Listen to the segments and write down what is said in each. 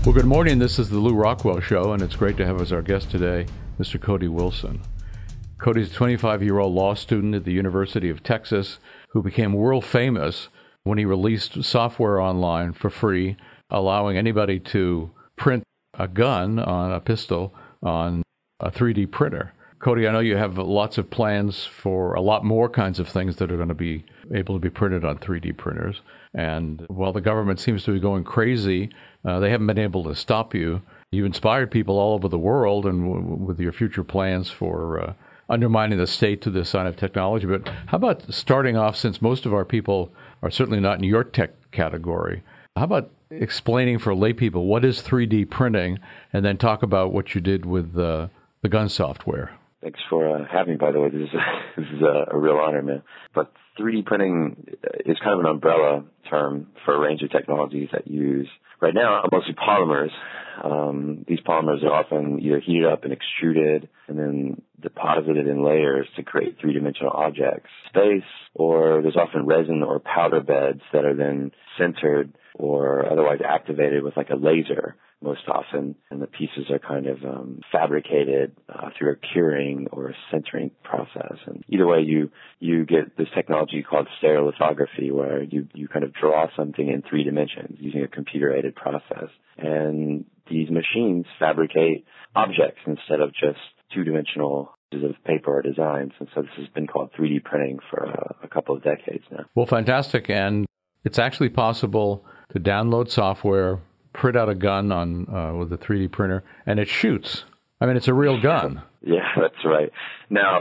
Well, good morning. This is the Lou Rockwell Show, and it's great to have as our guest today Mr. Cody Wilson. Cody's a 25-year-old law student at the University of Texas who became world famous when he released software online for free, allowing anybody to print a gun on a pistol on a 3D printer. Cody, I know you have lots of plans for a lot more kinds of things that are going to be able to be printed on 3D printers. And while the government seems to be going crazy, they haven't been able to stop you. You've inspired people all over the world and with your future plans for undermining the state to this kind of technology. But how about starting off, since most of our people are certainly not in your tech category, how about explaining for lay people what is 3D printing and then talk about what you did with the gun software? Thanks for having me, by the way. This is a real honor, man. But 3D printing is kind of an umbrella term for a range of technologies that use, right now, mostly polymers. These polymers are often either heated up and extruded and then deposited in layers to create three-dimensional objects, space, or there's often resin or powder beds that are then sintered or otherwise activated with like a laser most often, and the pieces are kind of fabricated through a curing or a sintering process. And either way, you get this technology called stereolithography, where you kind of draw something in three dimensions using a computer-aided process. And these machines fabricate objects instead of just two-dimensional pieces of paper or designs. And so this has been called 3D printing for a couple of decades now. Well, fantastic. And it's actually possible to download software, print out a gun on with a 3D printer, and it shoots. I mean, it's a real gun. Yeah, that's right. Now,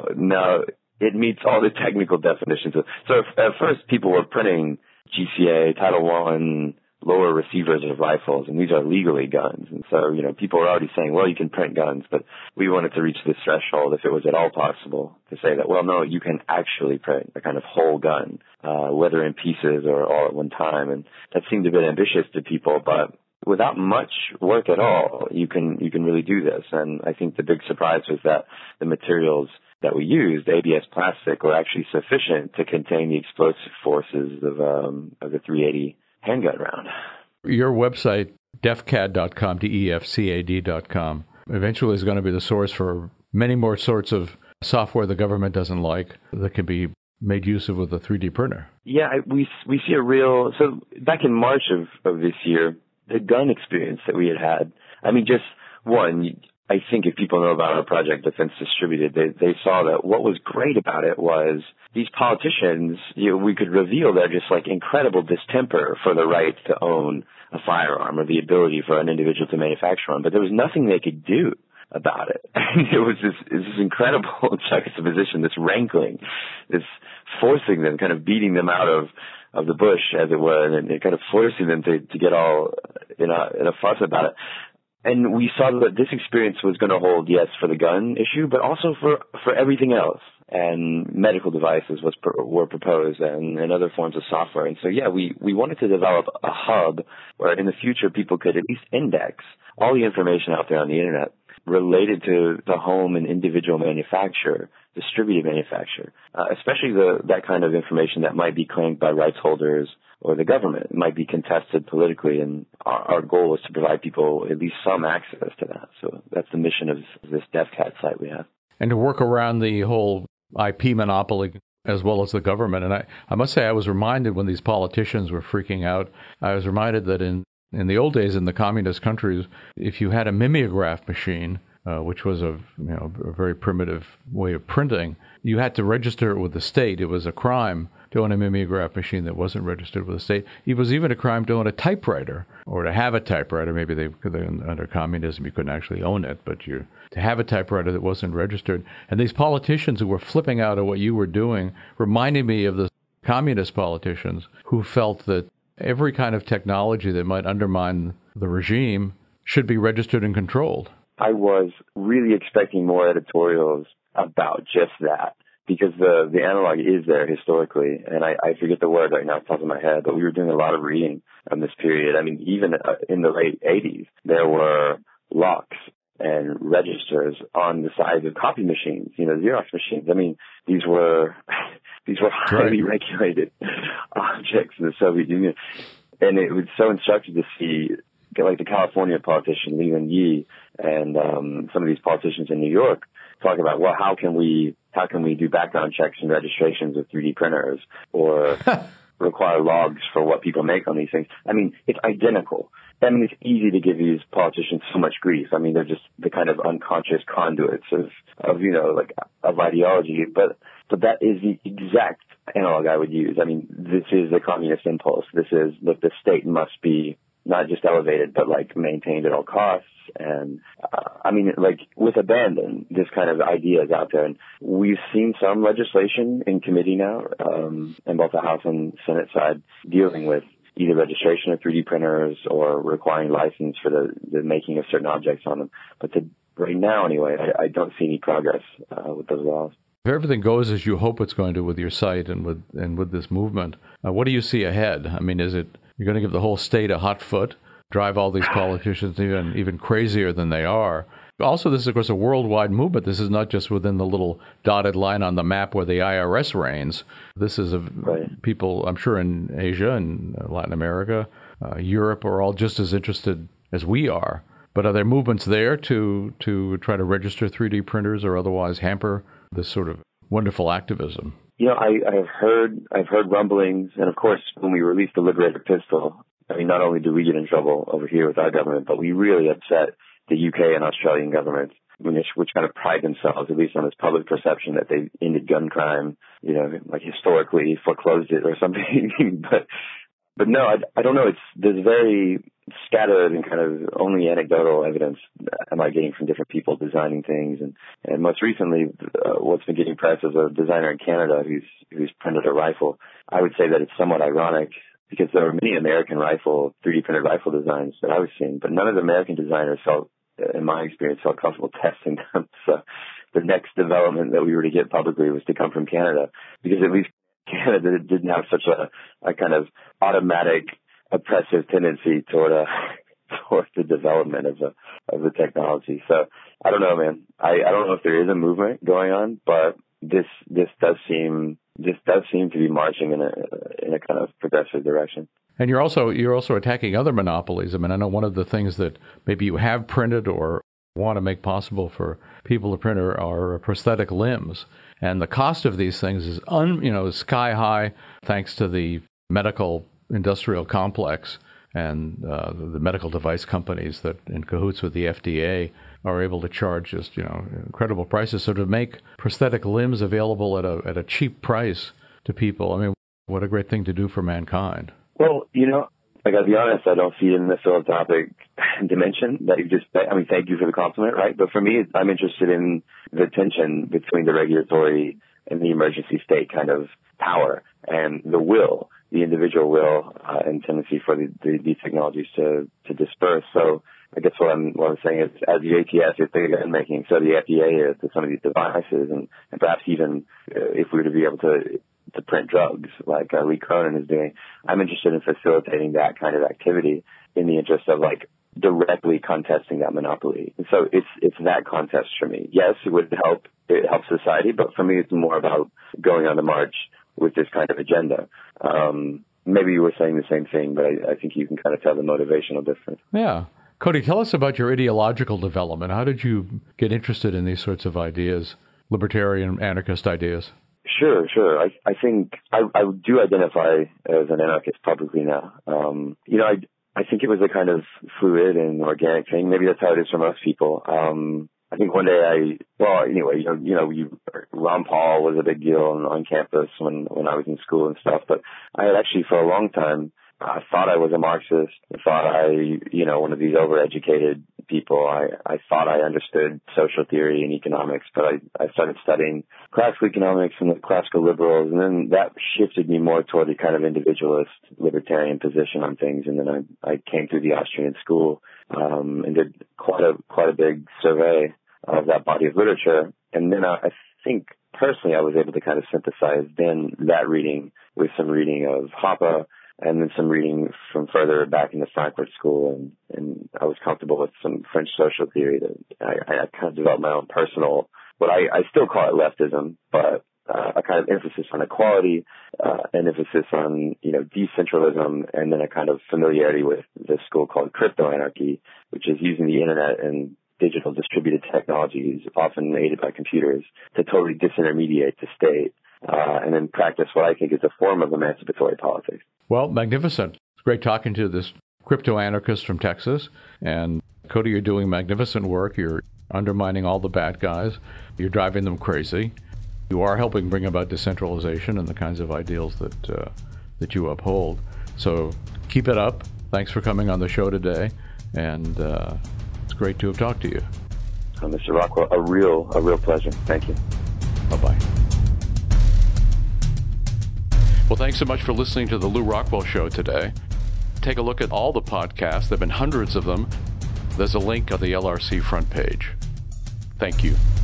it meets all the technical definitions. So at first, people were printing GCA, Title I, lower receivers of rifles, and these are legally guns. And so, people were already saying, well, you can print guns, but we wanted to reach this threshold, if it was at all possible, to say that, well, no, you can actually print a kind of whole gun, whether in pieces or all at one time. And that seemed a bit ambitious to people, but without much work at all, you can really do this. And I think the big surprise was that the materials that we used, ABS plastic, were actually sufficient to contain the explosive forces of the 380 handgun round. Your website, defcad.com, defcad.com, eventually is going to be the source for many more sorts of software the government doesn't like that can be made use of with a 3D printer. Yeah, we see a real... So back in March of this year, the gun experience that we had, I mean, just one, I think if people know about our project, Defense Distributed, they saw that what was great about it was these politicians, we could reveal their just like incredible distemper for the right to own a firearm or the ability for an individual to manufacture one, but there was nothing they could do about it. And it was this incredible juxtaposition, this rankling, this forcing them, kind of beating them out of the bush, as it were, and kind of forcing them to get all in a fuss about it. And we saw that this experience was going to hold, yes, for the gun issue, but also for everything else. And medical devices were proposed and other forms of software. And so, yeah, we wanted to develop a hub where in the future people could at least index all the information out there on the internet related to the home and individual manufacturer, distributed manufacturer, especially that kind of information that might be claimed by rights holders or the government. It might be contested politically, and our goal is to provide people at least some access to that. So that's the mission of this DefCAD site we have. And to work around the whole IP monopoly as well as the government. And I must say I was reminded when these politicians were freaking out, I was reminded that in the old days in the communist countries, if you had a mimeograph machine, which was a very primitive way of printing, you had to register it with the state. It was a crime to own a mimeograph machine that wasn't registered with the state. It was even a crime to own a typewriter or to have a typewriter. Maybe under communism you couldn't actually own it, but to have a typewriter that wasn't registered. And these politicians who were flipping out at what you were doing reminded me of the communist politicians who felt that every kind of technology that might undermine the regime should be registered and controlled. I was really expecting more editorials about just that, because the analog is there historically, and I forget the word right now off the top of my head, but we were doing a lot of reading on this period. I mean, even in the late 80s, there were locks and registers on the sides of copy machines, Xerox machines. I mean, these were highly regulated objects in the Soviet Union. And it was so instructive to see like the California politician Lee Wen-yi and some of these politicians in New York talk about, well, how can we do background checks and registrations with 3D printers or require logs for what people make on these things? I mean, it's identical. I mean, it's easy to give these politicians so much grief. I mean, they're just the kind of unconscious conduits of ideology. But that is the exact analog I would use. I mean, this is the communist impulse. This is that the state must be not just elevated, but like maintained at all costs. And I mean, like with abandon, this kind of idea is out there. And we've seen some legislation in committee now, in both the House and Senate side, dealing with either registration of 3D printers or requiring license for the making of certain objects on them. But right now, anyway, I don't see any progress with those laws. If everything goes as you hope it's going to with your site and with this movement, what do you see ahead? I mean, is it you're going to give the whole state a hot foot, drive all these politicians even crazier than they are? Also, this is, of course, a worldwide movement. This is not just within the little dotted line on the map where the IRS reigns. This is people, I'm sure, in Asia and Latin America, Europe are all just as interested as we are. But are there movements there to try to register 3D printers or otherwise hamper this sort of wonderful activism? You know, I've heard rumblings, and of course, when we released the Liberator pistol, I mean, not only do we get in trouble over here with our government, but we really upset the UK and Australian governments, which kind of pride themselves, at least on this public perception, that they ended gun crime, you know, like historically foreclosed it or something. But no, I don't know. There's very scattered and kind of only anecdotal evidence am I getting from different people designing things. And most recently, what's been getting press is a designer in Canada who's printed a rifle. I would say that it's somewhat ironic because there are many American 3D printed rifle designs that I was seeing, but none of the American designers in my experience, felt comfortable testing them. So the next development that we were to get publicly was to come from Canada, because at least Canada didn't have such a kind of automatic oppressive tendency toward the development of the technology. So I don't know, man. I don't know if there is a movement going on, but this does seem to be marching in a kind of progressive direction. And you're also attacking other monopolies. I mean, I know one of the things that maybe you have printed or want to make possible for people to print are prosthetic limbs. And the cost of these things is sky high, thanks to the medical industrial complex and the medical device companies that, in cahoots with the FDA, are able to charge just incredible prices. So to make prosthetic limbs available at a cheap price to people, I mean, what a great thing to do for mankind. Well, I got to be honest, I don't see it in the philanthropic dimension that you just, thank you for the compliment, right? But for me, I'm interested in the tension between the regulatory and the emergency state kind of power and the individual will and tendency for these technologies to disperse. So I guess what I'm saying is, as the ATS is big gun making, so the FDA is to some of these devices, and perhaps even if we were to be able to print drugs like Lee Cronin is doing, I'm interested in facilitating that kind of activity in the interest of directly contesting that monopoly. And so it's that contest for me. Yes, it helps society, but for me it's more about going on the march with this kind of agenda. Maybe you were saying the same thing, but I think you can kind of tell the motivational difference. Yeah. Cody, tell us about your ideological development. How did you get interested in these sorts of ideas, libertarian, anarchist ideas? Sure. I think I do identify as an anarchist publicly now. I think it was a kind of fluid and organic thing. Maybe that's how it is for most people. I think one day Ron Paul was a big deal on campus when I was in school and stuff. But I had actually, for a long time, I thought I was a Marxist. I thought one of these overeducated people. I thought I understood social theory and economics, but I started studying classical economics and the classical liberals, and then that shifted me more toward the kind of individualist libertarian position on things. And then I came through the Austrian school and did quite a big survey of that body of literature. And then I think personally I was able to kind of synthesize then that reading with some reading of Hoppe, and then some reading from further back in the Frankfurt School, and I was comfortable with some French social theory that I kind of developed my own personal, what I still call it leftism, but a kind of emphasis on equality, an emphasis on, decentralism, and then a kind of familiarity with this school called crypto anarchy, which is using the internet and digital distributed technologies, often aided by computers, to totally disintermediate the state, and then practice what I think is a form of emancipatory politics. Well, magnificent. It's great talking to this crypto anarchist from Texas. And Cody, you're doing magnificent work. You're undermining all the bad guys. You're driving them crazy. You are helping bring about decentralization and the kinds of ideals that you uphold. So keep it up. Thanks for coming on the show today. And it's great to have talked to you. Mr. Rockwell, a real pleasure. Thank you. Bye-bye. Well, thanks so much for listening to the Lew Rockwell Show today. Take a look at all the podcasts. There have been hundreds of them. There's a link on the LRC front page. Thank you.